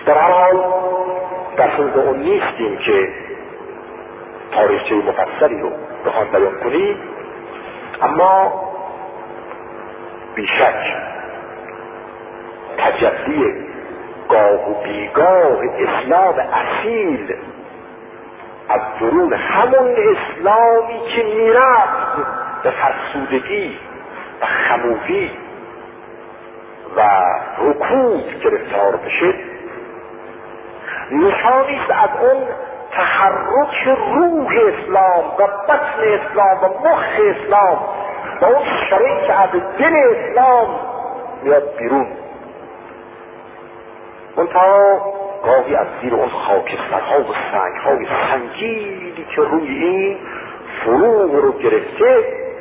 در هر حال در صدق اون نیستیم که تاریخچه مفصلی رو بخوان بیان کنیم، اما بیشک تجلی گاه و بیگاه اسلام اصیل از درون همون اسلامی که میرفت به فرسودگی و خمولی و رکود گرفتار بشه، نشانی است از اون تحرک روح اسلام و بطن اسلام و مخ اسلام و اون شرعی که از دل اسلام میاد بیرون. منتها گاهی از زیر اون خاکسترها و سنگهای سنگینی که روی این فروغ رو گرفته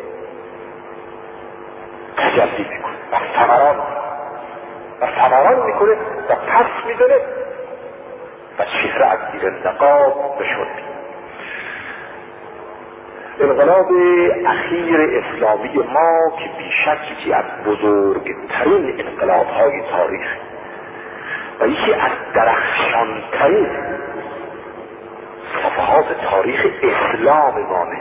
تجلی میکنه و ثمران میکنه و پس میدونه و چهره از زیر نقاب بشد. انقلاب اخیر اسلامی ما که بیشک یکی از بزرگترین انقلاب‌های تاریخ و یکی از درخشانترین صفحات تاریخ اسلام مانه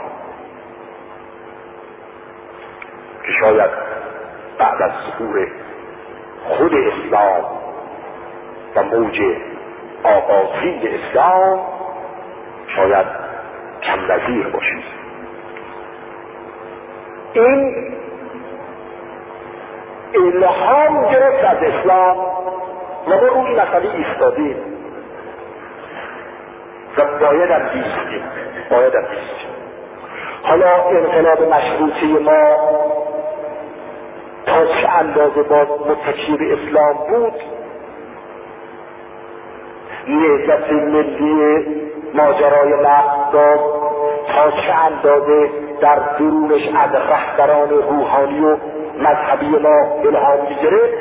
که شاید بعد از ظهور خود اسلام و موج آغازین اسلام شاید کم نظیر باشید. این الهام گرفت از اسلام و ما روی مسئله ایستادیم و باید هم بیستیم. حالا انقلاب مشروطه ما تا چه اندازه باز متکی به اسلام بود، نهضت ملی ماجرای نقد داد، تا چه اندازه در درونش از رهبران روحانی و مذهبی ما الهام می‌گرفت،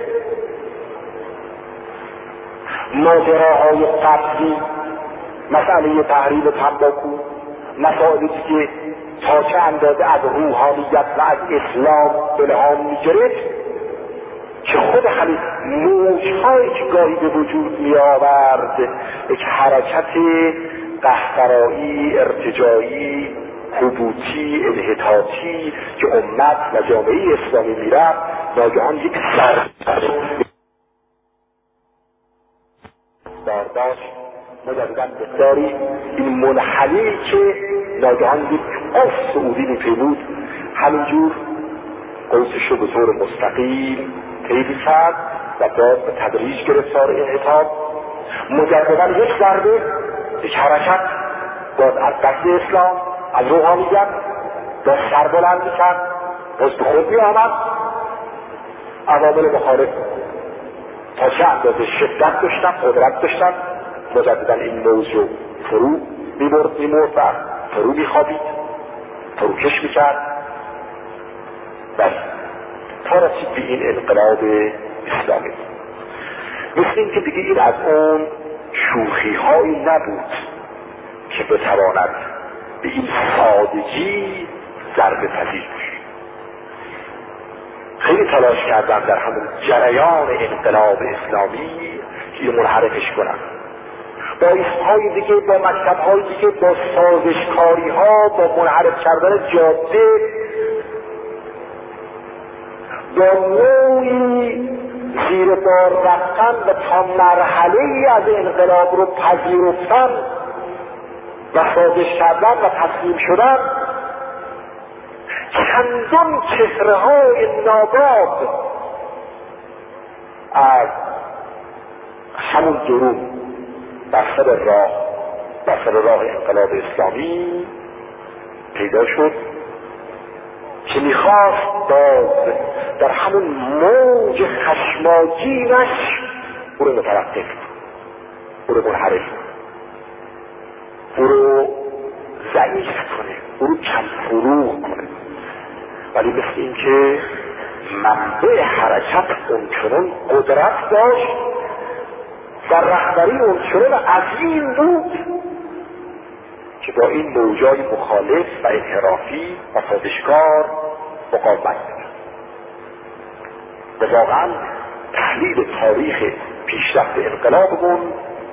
ماجراهای قبلی، مسئله تحریم تنباکو، مسائلی که تا چه اندازه از روحانیت و از اسلام الهام می‌گرفت که خود همین موج‌هایی که گاهی به وجود می‌آورد یک حرکت قهقرایی، ارتجاعی، حبوطی، انحطاطی که امت و جامعه اسلامی می‌رفت، ناگهان یک برداشت مجدداً بسیاری این منحلی که ناگهان یک قوس سعودی می‌پیمود همینجور قوسش رو به طور مستقیم طی کرد و بعد به تدریج گرفتار انحطاط، مجدداً یک ضربه، یک حرکت باز از دست اسلام، از روحانیت باز سر بلند می‌کرد، باز به خود می‌آمد. عوامل مخالف تا چه اندازه شدت داشتن، قدرت داشتن، مجدداً این موج رو فرو می‌مرد و فرو می‌خوابید، فروکش می‌کرد و تا رسید به این انقلاب اسلامی. مثل این که دیگه این از اون شوخی‌هایی نبود که بتواند به این سادگی ضربه پذیر بشه. خیلی تلاش کردن در همون جریان انقلاب اسلامی که منحرفش کنن، با ایستهای دیگه، با مکتب‌های دیگه، با سازشکاری‌ها، با منحرف کردن جاده، با نوعی زیر بار رفتن و تا مرحله‌ای از انقلاب رو پذیرفتن و سازش کردن و تسلیم شدن، چندان چهره‌های ناباب از همون درون بر سر راه انقلاب اسلامی پیدا شد که میخواست باز در همون موج خشماگینش او رو متوقف، او رو منحرف، او رو ضعیف کنه، او رو کم فروغ کنه. ولی مثل این که منبع حرکت اونچنان قدرت داشت و رهبری اونچنان عظیم بود که با این موجای مخالف و انحرافی و سازشکار مقاومت کرد. و واقعا تحلیل تاریخ پیشرفت انقلابمون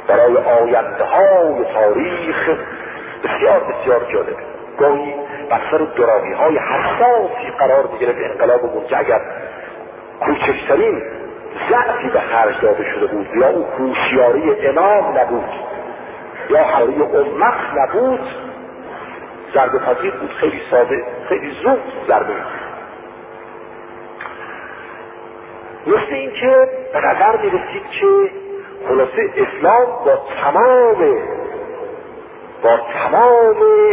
برای آینده های تاریخ بسیار بسیار جالبه. گاهی بر سر درامی های حساسی قرار میگیره به انقلابمون که اگر کوچکترین ضعفی به خرج داده شده بود یا اون هوشیاری امام نبود یا حالی امت نبود، ضربه پذیر بود، خیلی ساده، خیلی زود ضربه می‌خورد. مثل این که به نظر میرسید که خلاصه اسلام با تمام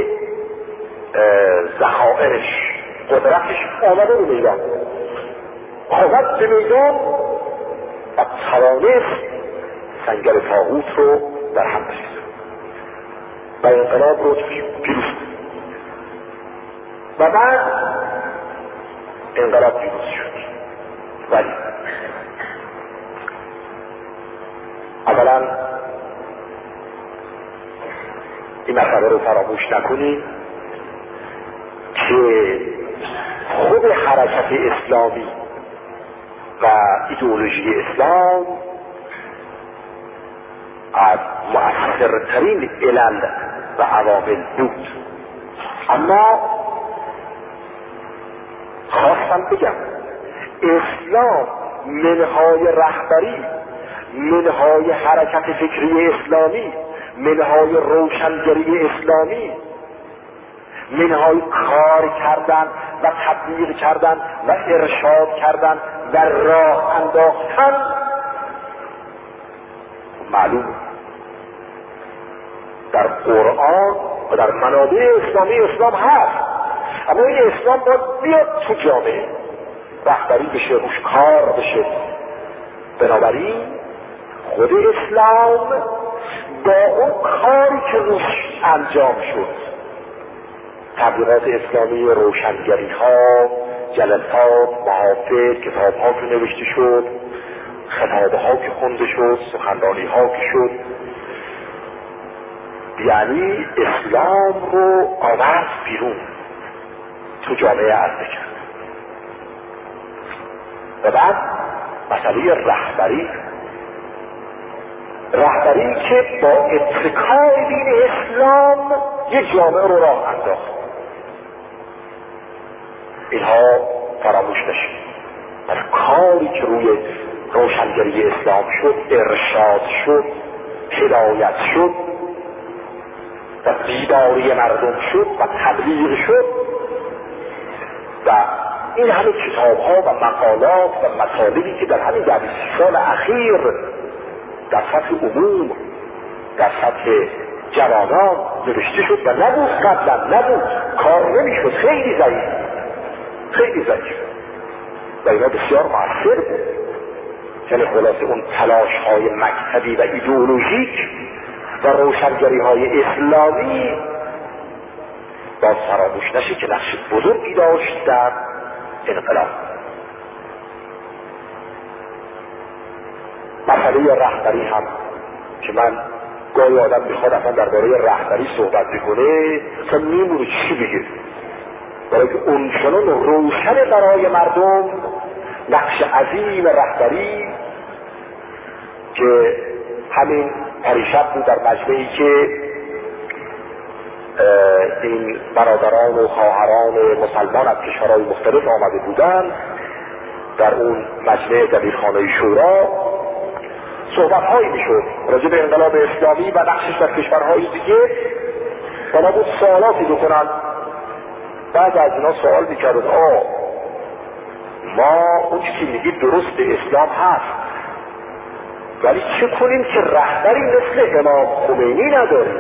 ذخائرش، قدرتش آمده به میدان، آمد به میدان و توانست سنگر طاغوت رو در هم بریزه و انقلاب رو پیروز کرد. و بعد انقلاب پیروز شد. ولی اولا این مسئله رو فراموش نکنیم که خود حرکت اسلامی و ایدئولوژی اسلام از مؤثرترین علل و عوامل بود. اما خواستم بگم اسلام منهای رهبری، منهای حرکت فکری اسلامی، منهای روشنگری اسلامی، منهای کار کردن و تبلیغ کردن و ارشاد کردن و راه انداختن معلوم در قرآن و در منابع اسلامی اسلام هست. اما این اسلام باید بیاد تو جامعه، رهبری بشه، روش کار بشه. بنابراین خود اسلام با اون کاری که روش انجام شد، تبلیغات اسلامی، روشنگری ها، جلسات، محافل، کتاب ها که نوشته شد، خطابه ها که خونده شد، سخنرانی ها که شد، یعنی اسلام رو آورد بیرون، تو جامعه عرضه کرد. و بعد مسئله رهبری که با اتکای دین اسلام یک جامعه رو راه انداخت. اینها فراموش نشید. از کاری که روی روشنگری اسلام شد، ارشاد شد، هدایت شد و بیداری مردم شد و تبلیغ شد و این همه کتاب ها و مقالات و مطالبی که در همین 20 سال اخیر در سطح عموم، در سطح جوانان نوشته شد و نبود قبلا، نبود، کار نمیشد، خیلی ضعیف و اینا بسیار مؤثر بود. یعنی خلاصه اون تلاش های مکتبی و ایدئولوژیک و روشنگری های اسلامی باز فراموش نشه که نقش بزرگی داشت در انقلاب. مسئله رهبری هم که من گاهی آدم میخواد اصلا درباره رهبری صحبت بکنه اصلا میمونه چی بگه، برای که اونچنان روشن برای مردم نقش عظیم رهبری که همین پریشب بود در مجمعی که این برادران و خواهران مسلمان از کشورهای مختلف آمده بودند. در اون مجمع دبیرخانه شورا صحبت هایی میشد راجع به انقلاب اسلامی و نقشش در کشورهای دیگه. بنا بود سوالاتی بکنن. بعد از اینا سوال میکردن ما اون چیزی میگید درست اسلام هست، ولی چه کنیم که رهبری مثل امام خمینی نداریم؟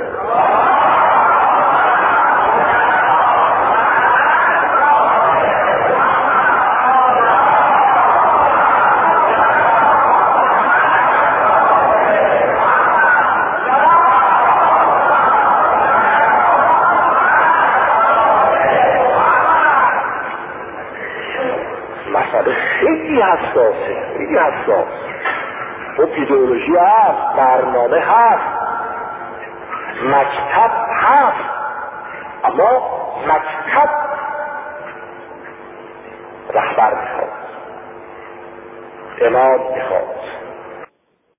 خیلی حساس. خب ایدئولوژی هست، برنامه هست، مکتب هست، اما مکتب رهبر میخواد، امام میخواد،